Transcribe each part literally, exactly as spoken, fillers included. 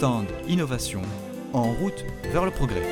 stand Innovation, en route vers le progrès.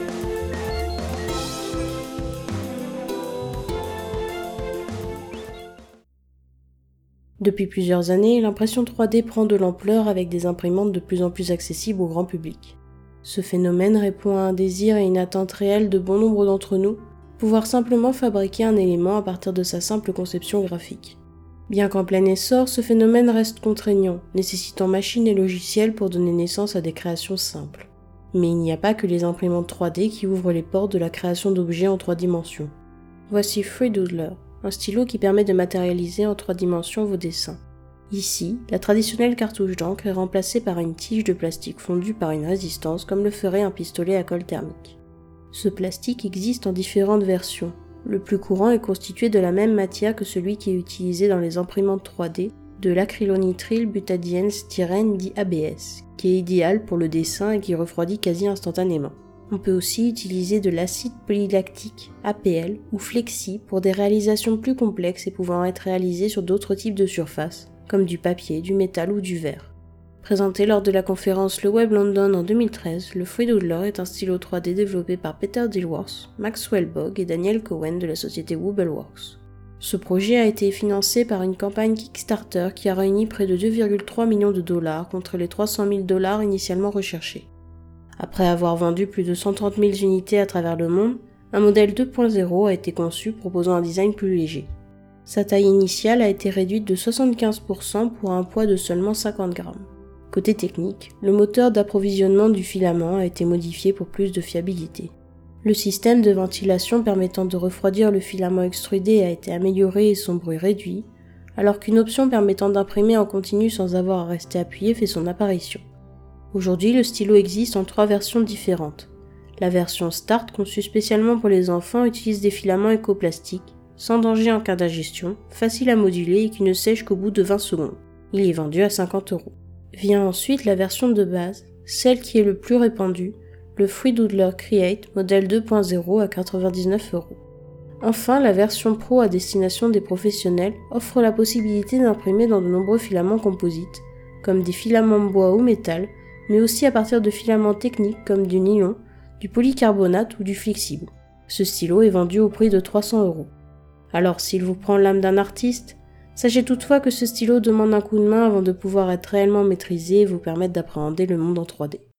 Depuis plusieurs années, l'impression trois D prend de l'ampleur avec des imprimantes de plus en plus accessibles au grand public. Ce phénomène répond à un désir et une attente réelle de bon nombre d'entre nous, pouvoir simplement fabriquer un élément à partir de sa simple conception graphique. Bien qu'en plein essor, ce phénomène reste contraignant, nécessitant machines et logiciels pour donner naissance à des créations simples. Mais il n'y a pas que les imprimantes trois D qui ouvrent les portes de la création d'objets en trois dimensions. Voici FreeDoodler, un stylo qui permet de matérialiser en trois dimensions vos dessins. Ici, la traditionnelle cartouche d'encre est remplacée par une tige de plastique fondue par une résistance comme le ferait un pistolet à colle thermique. Ce plastique existe en différentes versions. Le plus courant est constitué de la même matière que celui qui est utilisé dans les imprimantes trois D, de l'acrylonitrile butadiène styrène dit A B S, qui est idéal pour le dessin et qui refroidit quasi instantanément. On peut aussi utiliser de l'acide polylactique, A P L, ou Flexi pour des réalisations plus complexes et pouvant être réalisées sur d'autres types de surfaces, comme du papier, du métal ou du verre. Présenté lors de la conférence Le Web London en deux mille treize, le FreeDoodler est un stylo trois D développé par Peter Dilworth, Maxwell Bogg et Daniel Cohen de la société Wobbleworks. Ce projet a été financé par une campagne Kickstarter qui a réuni près de deux virgule trois millions de dollars contre les trois cent mille dollars initialement recherchés. Après avoir vendu plus de cent trente mille unités à travers le monde, un modèle deux point zéro a été conçu proposant un design plus léger. Sa taille initiale a été réduite de soixante-quinze pour cent pour un poids de seulement cinquante grammes. Côté technique, le moteur d'approvisionnement du filament a été modifié pour plus de fiabilité. Le système de ventilation permettant de refroidir le filament extrudé a été amélioré et son bruit réduit, alors qu'une option permettant d'imprimer en continu sans avoir à rester appuyé fait son apparition. Aujourd'hui, le stylo existe en trois versions différentes. La version Start, conçue spécialement pour les enfants, utilise des filaments écoplastiques, sans danger en cas d'ingestion, facile à moduler et qui ne sèche qu'au bout de vingt secondes. Il est vendu à cinquante euros. Vient ensuite la version de base, celle qui est le plus répandue, le FreeDoodler Create modèle deux point zéro à quatre-vingt-dix-neuf euros. Enfin, la version Pro à destination des professionnels offre la possibilité d'imprimer dans de nombreux filaments composites, comme des filaments bois ou métal, mais aussi à partir de filaments techniques comme du nylon, du polycarbonate ou du flexible. Ce stylo est vendu au prix de trois cents euros. Alors s'il vous prend l'âme d'un artiste, sachez toutefois que ce stylo demande un coup de main avant de pouvoir être réellement maîtrisé et vous permettre d'appréhender le monde en trois D.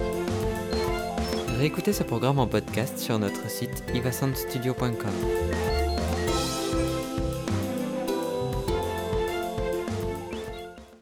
Réécoutez ce programme en podcast sur notre site iva sound studio point com.